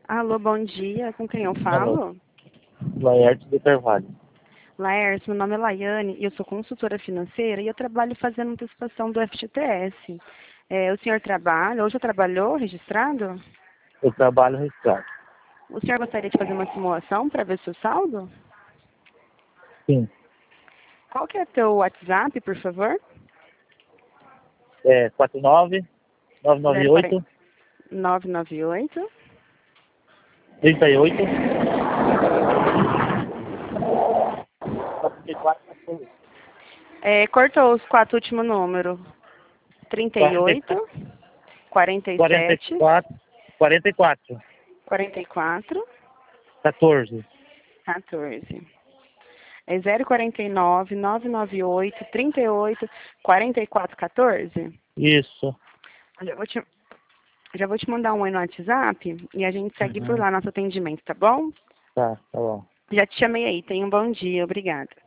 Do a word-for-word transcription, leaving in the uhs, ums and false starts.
Alô, bom dia. Com quem eu Alô. falo? Laerte de Carvalho. Laércio, meu nome é Laiane e eu sou consultora financeira e eu trabalho fazendo antecipação do F G T S. É, o senhor trabalha, hoje já trabalhou registrado? Eu trabalho registrado. O senhor gostaria de fazer uma simulação para ver seu saldo? Sim. Qual que é teu WhatsApp, por favor? É quatro nove nove nove oito nove nove oito três oito quatro É, cortou os quatro últimos números. trinta e oito, quarenta e quarenta e sete, quatro quarenta e quatro quarenta e quatro, quatorze. quatorze. É zero quarenta e nove, nove nove oito, trinta e oito, quarenta e quatro, quatorze? Isso. Já vou te, já vou te mandar um aí no WhatsApp e a gente segue por Uhum. lá nosso atendimento, tá bom? Tá, tá bom. Já te chamei aí. Tenha um bom dia. Obrigada.